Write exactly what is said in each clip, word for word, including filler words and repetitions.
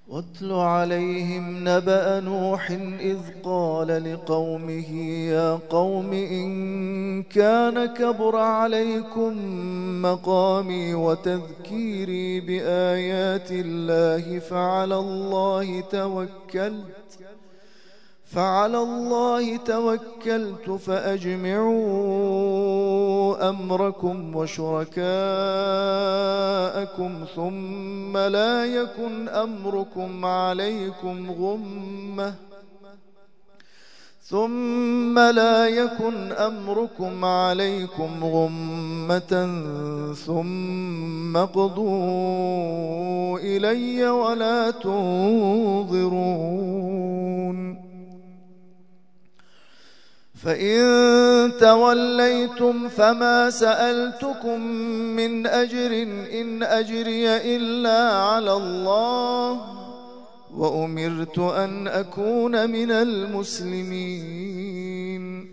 واتل عليهم نبأ نوح إذ قال لقومه يا قوم إن كان كبر عليكم مقامي وتذكيري بآيات الله فعلى الله توكلت فعلى الله توكلت فأجمعوا أمركم وشركاءكم ثم لا يكن أمركم عليكم غمة ثم لا يكن أمركم عليكم غمة ثم اقضوا إلي ولا تنظرون فإن توليتم فما سألتكم من أجر إن أجري إلا على الله وأمرت أن أكون من المسلمين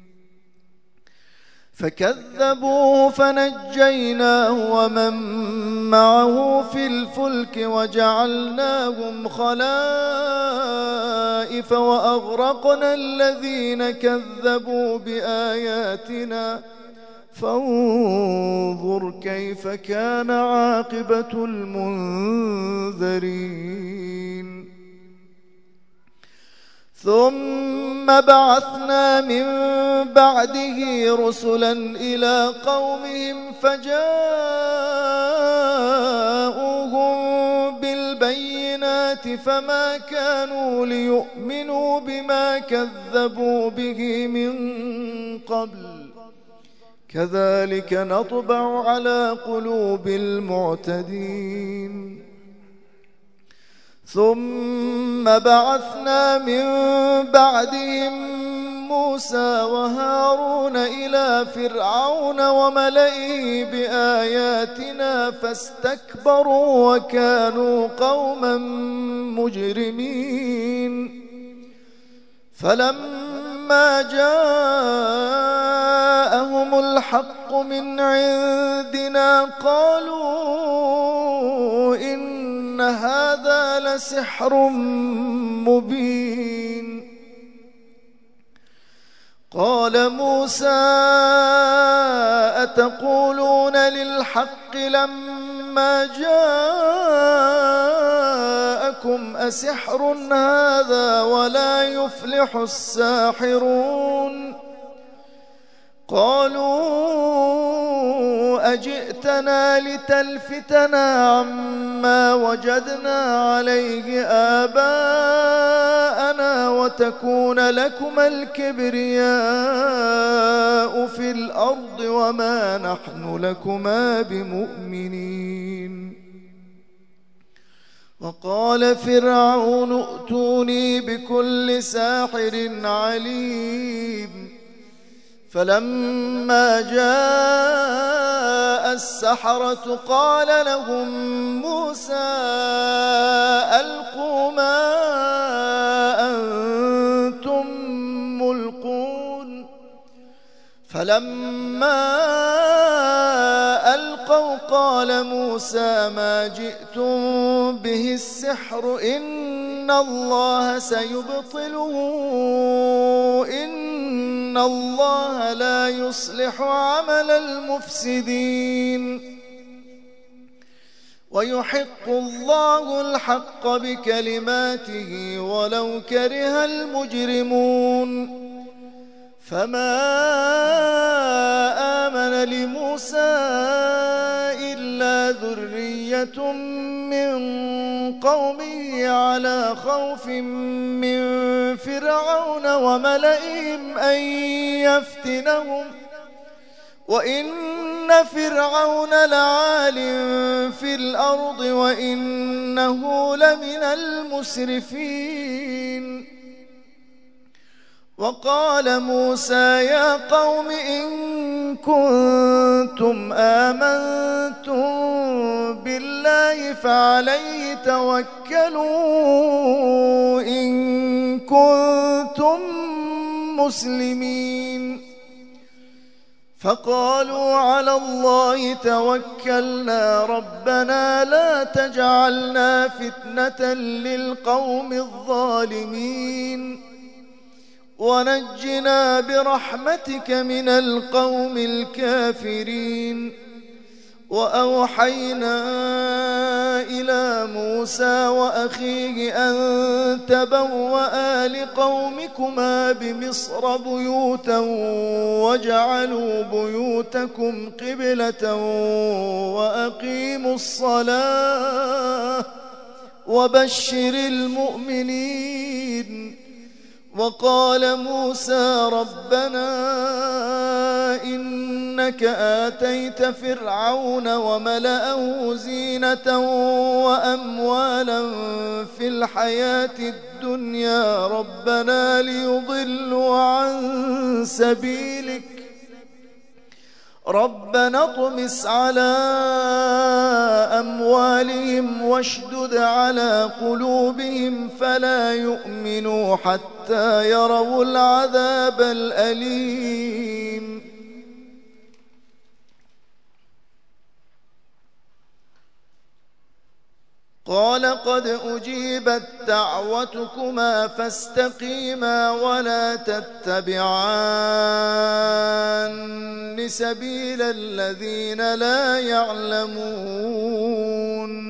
فكذبوه فنجيناه ومن معه في الفلك وجعلناهم خلائف وأغرقنا الذين كذبوا بآياتنا فانظر كيف كان عاقبة المنذرين ثم بعثنا من بعده رسلا إلى قومهم فجاءوهم بالبينات فما كانوا ليؤمنوا بما كذبوا به من قبل كذلك نطبع على قلوب المعتدين ثم بعثنا من بعدهم موسى وهارون إلى فرعون وملئه بآياتنا فاستكبروا وكانوا قوما مجرمين فلما جاءهم الحق من عندنا قالوا إن هذا لسحر مبين قال موسى أتقولون للحق لما جاءكم أسحر هذا ولا يفلح الساحرون قالوا أجئتنا لتلفتنا عما وجدنا عليه آباءنا وتكون لكما الكبرياء في الأرض وما نحن لكما بمؤمنين وقال فرعون ائتوني بكل ساحر عليم فلما جاء السحرة قال لهم موسى ألقوا ما أنتم ملقون فلما ألقوا قال موسى ما جئتم به السحر إن الله سيبطله إن الله لا يصلح عمل المفسدين ويحق الله الحق بكلماته ولو كره المجرمون فما آمن لموسى إلا ذرية من قومه على خوف من فرعون وملئهم أن يفتنهم وإن فرعون لعال في الأرض وإنه لمن المسرفين وقال موسى يا قوم إن كنتم آمنتم بالله فعليه توكلوا إن كنتم مسلمين فقالوا على الله توكلنا ربنا لا تجعلنا فتنة للقوم الظالمين ونجنا برحمتك من القوم الكافرين. وأوحينا إلى موسى وأخيه أن تبوأ لقومكما بمصر بيوتا واجعلوا بيوتكم قبلة وأقيموا الصلاة وبشر المؤمنين. وقال موسى ربنا إنك آتيت فرعون وملأه زينة وأموالا في الحياة الدنيا ربنا ليضلوا عن سبيلك ربنا اطمس على أموالهم واشدد على قلوبهم فلا يؤمنوا حتى يروا العذاب الأليم. قال قد أجيبت دعوتكما فاستقيما ولا تتبعان سبيل الذين لا يعلمون.